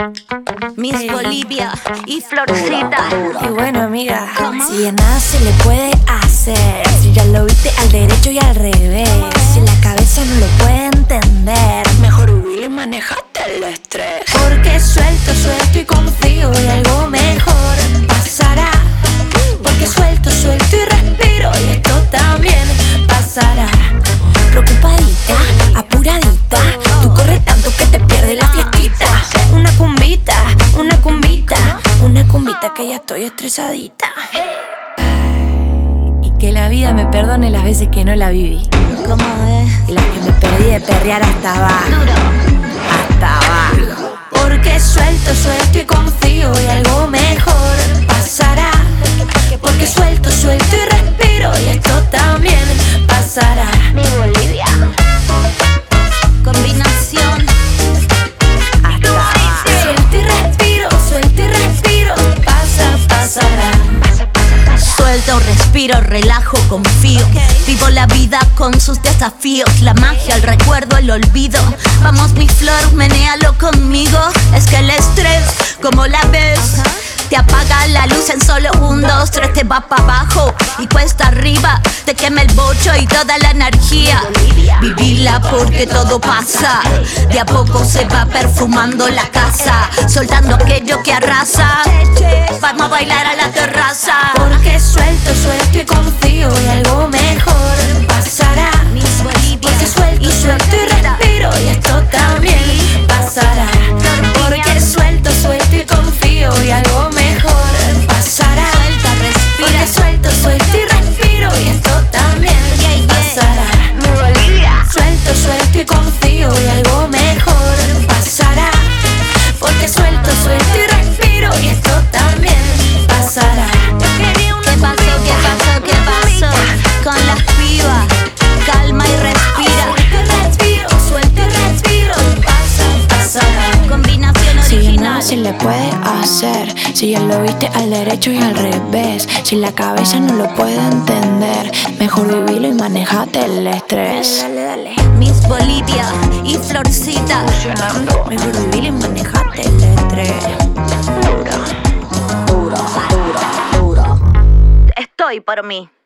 Miss Bolivia y Florcita. Y bueno, amiga, si ya nada se le puede hacer, si ya lo viste al derecho y al revés, si la cabeza no lo puede entender, mejor vivir y manejate el estrés. Porque suelto y confío y algo mejor pasará. Porque suelto y respiro y esto también pasará. Preocupadita, apuradita, tú corres tanto que te pierdes la fiestita. Una cumbita que ya estoy estresadita. Y que la vida me perdone las veces que no la viví. ¿Cómo es? Y las que me perdí de perrear hasta abajo. Hasta abajo. Porque suelto y confío y algo mejor pasará. Porque suelto y respiro y esto también pasará. Mi Bolivia. Combinación. Hasta abajo. Suelto y respiro, pasará. Suelto, respiro, relajo, confío. Vivo la vida con sus desafíos. La magia, el recuerdo, el olvido. Vamos mi flor, menéalo conmigo. Es que el estrés, como la ves, te apaga la luz en solo 1, 2, 3, te va para abajo y cuesta arriba, te quema el bocho y toda la energía. Vivirla porque todo pasa, de a poco se va perfumando la casa, soltando aquello que arrasa. Vamos a bailar a la terraza. Porque suelto y confío y algo mejor pasará. Porque suelto y respiro y esto también pasará. Porque suelto y confío y algo mejor pasará. Porque suelto y respiro y esto también pasará. Suelto y confío y algo mejor pasará. Porque suelto y respiro y esto también pasará. ¿Qué pasó? Con las pibas, calma y respira. Suelto y respiro, pasará. Combinación original. Si le puede hacer, si ya lo viste al derecho y al revés, si la cabeza no lo puede entender, mejor vivirlo y manejate el estrés. Dale. Miss Bolivia y Florcita. Mejor vivirlo y manejate el estrés. Estoy por mí.